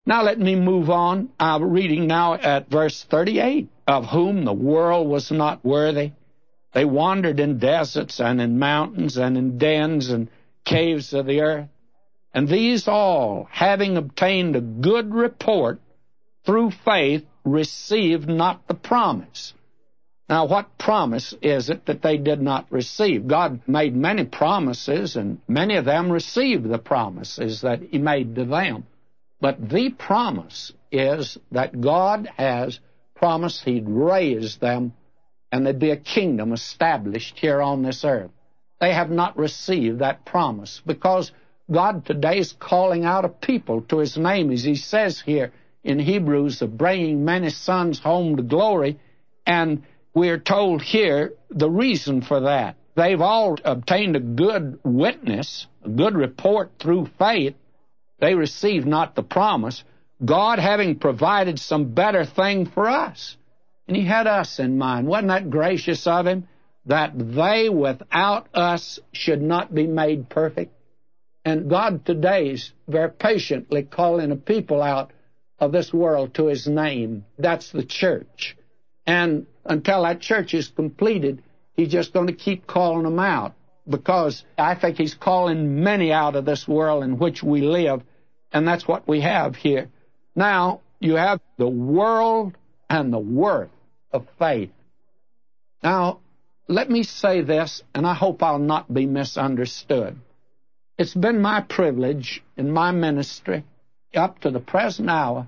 Now let me move on. I'm reading now at verse 38, of whom the world was not worthy. They wandered in deserts and in mountains and in dens and caves of the earth. And these all, having obtained a good report through faith, received not the promise. Now, what promise is it that they did not receive? God made many promises, and many of them received the promises that He made to them. But the promise is that God has promised He'd raise them, and there'd be a kingdom established here on this earth. They have not received that promise, because God today is calling out a people to His name, as He says here in Hebrews, of bringing many sons home to glory. And we're told here the reason for that. They've all obtained a good witness, a good report through faith. They received not the promise, God having provided some better thing for us. And He had us in mind. Wasn't that gracious of Him? That they without us should not be made perfect. And God today is very patiently calling a people out of this world to His name. That's the church. And until that church is completed, He's just going to keep calling them out, because I think He's calling many out of this world in which we live, and that's what we have here. Now, you have the world and the worth of faith. Now, let me say this, and I hope I'll not be misunderstood. It's been my privilege in my ministry up to the present hour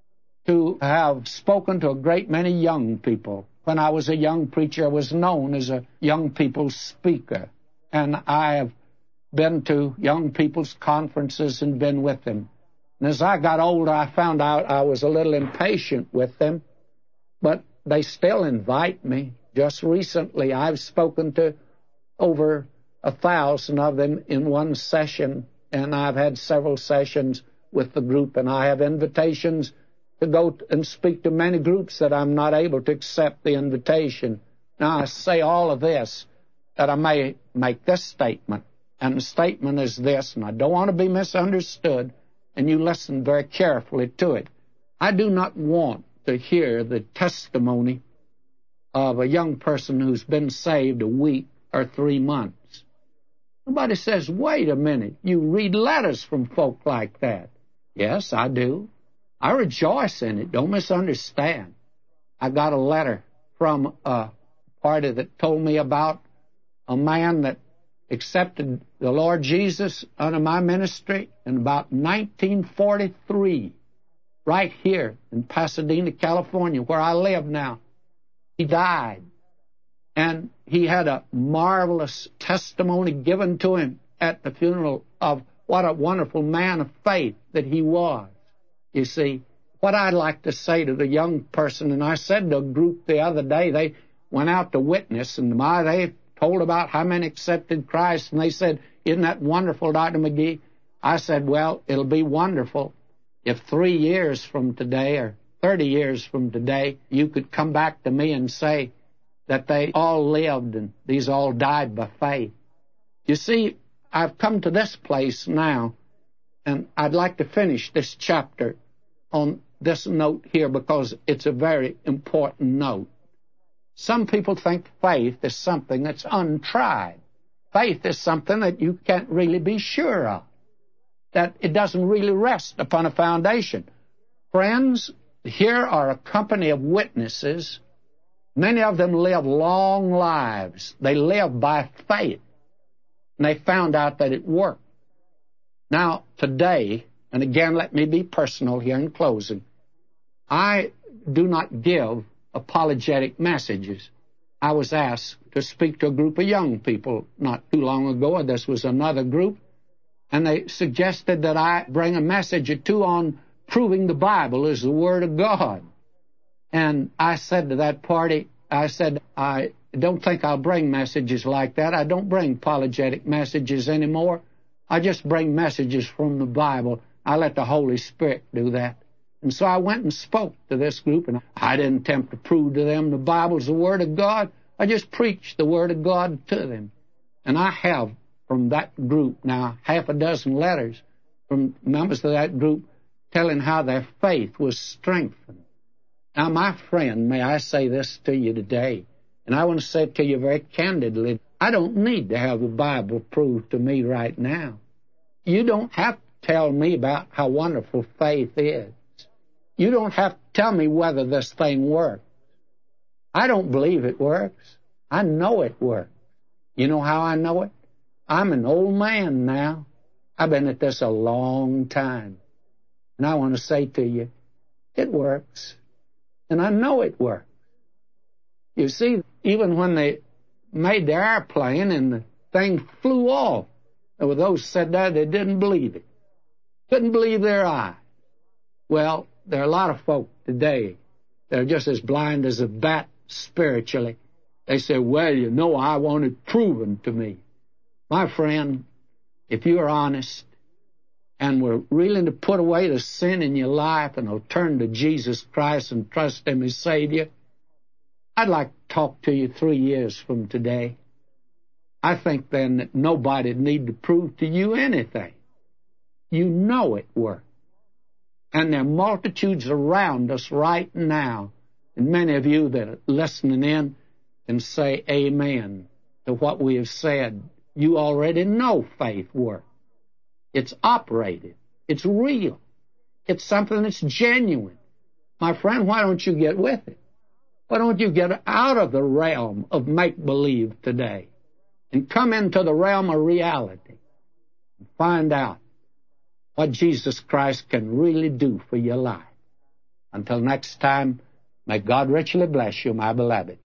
to have spoken to a great many young people. When I was a young preacher, I was known as a young people's speaker. And I have been to young people's conferences and been with them. And as I got older, I found out I was a little impatient with them, but they still invite me. Just recently, I've spoken to over 1,000 of them in one session, and I've had several sessions with the group, and I have invitations to go and speak to many groups that I'm not able to accept the invitation. Now, I say all of this that I may make this statement, and the statement is this, and I don't want to be misunderstood, and you listen very carefully to it. I do not want to hear the testimony of a young person who's been saved a week or 3 months. Somebody says, wait a minute, you read letters from folk like that. Yes, I do. I rejoice in it. Don't misunderstand. I got a letter from a party that told me about a man that accepted the Lord Jesus under my ministry in about 1943, right here in Pasadena, California, where I live now. He died. And he had a marvelous testimony given to him at the funeral of what a wonderful man of faith that he was. You see, what I'd like to say to the young person, and I said to a group the other day, they went out to witness, and they told about how many accepted Christ, and they said, isn't that wonderful, Dr. McGee? I said, well, it'll be wonderful if 3 years from today or 30 years from today, you could come back to me and say that they all lived and these all died by faith. You see, I've come to this place now, and I'd like to finish this chapter on this note here because it's a very important note. Some people think faith is something that's untried. Faith is something that you can't really be sure of, that it doesn't really rest upon a foundation. Friends, here are a company of witnesses. Many of them live long lives. They live by faith, and they found out that it worked. Now, today, and again, let me be personal here in closing, I do not give apologetic messages. I was asked to speak to a group of young people not too long ago. This was another group, and they suggested that I bring a message or two on proving the Bible is the Word of God. And I said to that party, I said, I don't think I'll bring messages like that. I don't bring apologetic messages anymore. I just bring messages from the Bible. I let the Holy Spirit do that. And so I went and spoke to this group, and I didn't attempt to prove to them the Bible's the Word of God. I just preached the Word of God to them. And I have from that group now 6 letters from members of that group telling how their faith was strengthened. Now, my friend, may I say this to you today, and I want to say it to you very candidly. I don't need to have the Bible proved to me right now. You don't have to tell me about how wonderful faith is. You don't have to tell me whether this thing works. I don't believe it works. I know it works. You know how I know it? I'm an old man now. I've been at this a long time. And I want to say to you, it works. And I know it works. You see, even when they made the airplane and the thing flew off, there were those said that they didn't believe it. Couldn't believe their eyes. Well, there are a lot of folk today that are just as blind as a bat spiritually. They say, well, you know, I want it proven to me. My friend, if you're honest and were willing to put away the sin in your life and will turn to Jesus Christ and trust Him as Savior, I'd like to talk to you 3 years from today. I think then that nobody need to prove to you anything. You know it works. And there are multitudes around us right now, and many of you that are listening in can say amen to what we have said. You already know faith works. It's operated. It's real. It's something that's genuine. My friend, why don't you get with it? Why don't you get out of the realm of make-believe today and come into the realm of reality and find out what Jesus Christ can really do for your life? Until next time, may God richly bless you, my beloved.